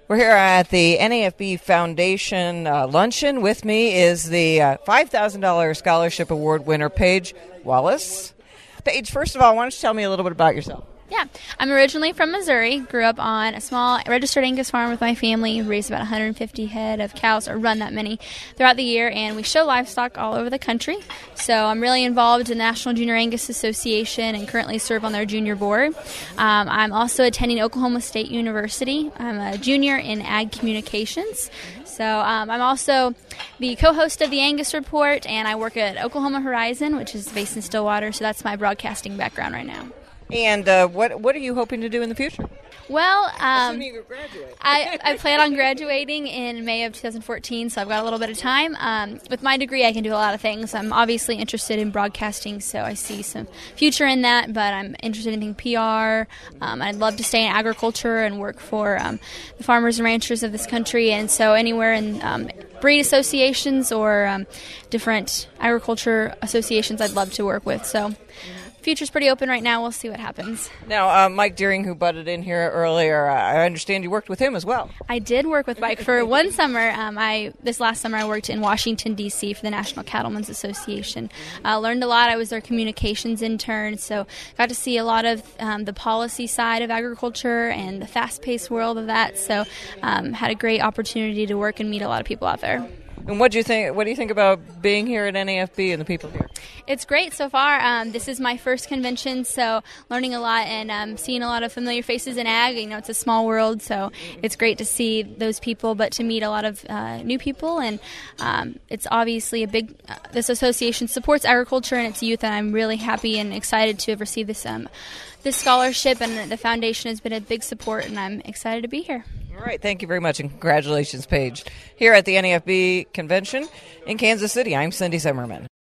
We're here at the NAFB Foundation luncheon. With me is the $5,000 scholarship award winner, Paige Wallace. Paige, first of all, why don't you tell me a little bit about yourself? Yeah, I'm originally from Missouri, grew up on a small registered Angus farm with my family, raised about 150 head of cows, or run that many throughout the year, and we show livestock all over the country. So I'm really involved in the National Junior Angus Association and currently serve on their junior board. I'm also attending Oklahoma State University. I'm a junior in Ag Communications. So I'm also the co-host of the Angus Report, and I work at Oklahoma Horizon, which is based in Stillwater, so that's my broadcasting background right now. And what are you hoping to do in the future? Well, Assuming you graduate. I plan on graduating in May of 2014, so I've got a little bit of time. With my degree, I can do a lot of things. I'm obviously interested in broadcasting, so I see some future in that, but I'm interested in PR. I'd love to stay in agriculture and work for the farmers and ranchers of this country, and so anywhere in breed associations or different agriculture associations I'd love to work with. So future's pretty open right now. We'll see what happens. Now, Mike Deering, who butted in here earlier, I understand you worked with him as well. I did work with Mike for one summer. This last summer I worked in Washington, D.C. for the National Cattlemen's Association. Learned a lot. I was their communications intern, so got to see a lot of the policy side of agriculture and the fast-paced world of that. So had a great opportunity to work and meet a lot of people out there. And what do you think? What do you think about being here at NAFB and the people here? It's great so far. This is my first convention, so learning a lot and seeing a lot of familiar faces in ag. You know, it's a small world, so it's great to see those people, but to meet a lot of new people. And it's obviously a big. This association supports agriculture and its youth, and I'm really happy and excited to have received this scholarship. And the foundation has been a big support, and I'm excited to be here. All right, thank you very much, and congratulations, Paige. Here at the NAFB convention in Kansas City, I'm Cindy Zimmerman.